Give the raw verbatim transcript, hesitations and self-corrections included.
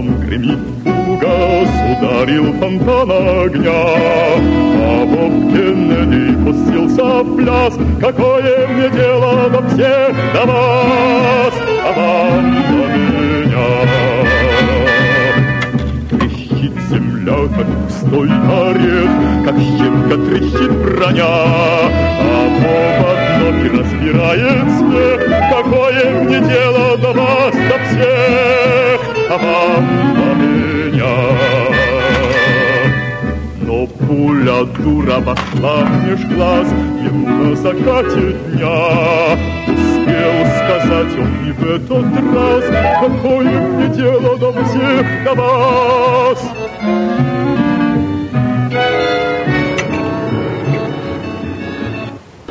Градом гремит фугас, ударил фонтан огня. А Боб Кеннеди пустился в пляс. Какое мне дело до всех, до вас, а вам до меня? Трещит земля, как густой орех, как щепка трещит броня. А Боб одно и разбирает смех. Какое мне дело до вас, до всех, а вам до меня? Но пуля дура вошла меж глаз ему на закате дня. Успел сказать он и в этот раз: какое мне дело до всех, до вас?